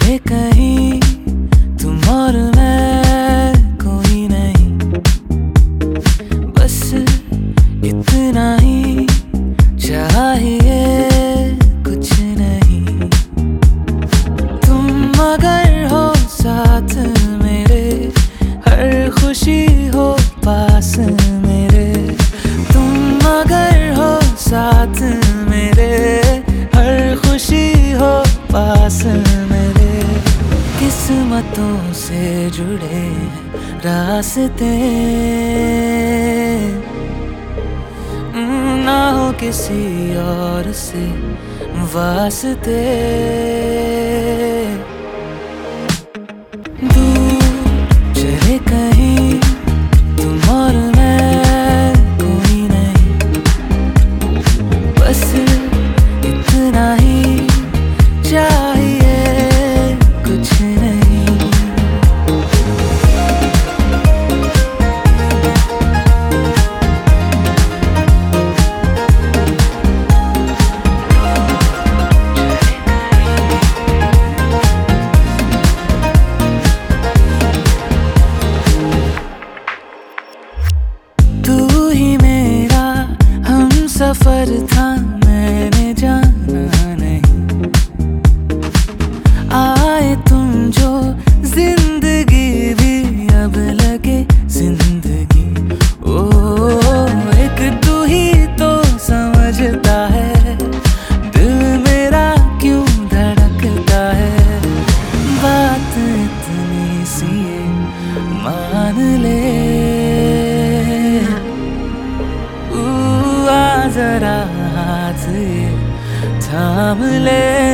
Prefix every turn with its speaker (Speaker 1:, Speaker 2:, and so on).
Speaker 1: चले कहीं तुम और मैं, कोई नहीं, बस इतना ही चाहिए, कुछ नहीं। तुम अगर हो साथ मेरे, हर खुशी हो पास मेरे। तुम अगर हो साथ मेरे, हर खुशी हो पास मेरे। किस्मतों से जुड़े हैं रास्ते, ना हो किसी और से वास्ते। दूर चले कहीं तुम और मैं, कोई नहीं, बस इतना ही चाहिए, कुछ नहीं। तू ही मेरा हम सफर था, मैंने जाना नहीं। आए तुम जो जिंदगी भी अब लगे जिंदगी। ओ एक तू ही तो समझता है, दिल मेरा क्यों धड़कता है। बात इतनी सी मान ले, जरा हाथ थाम ले।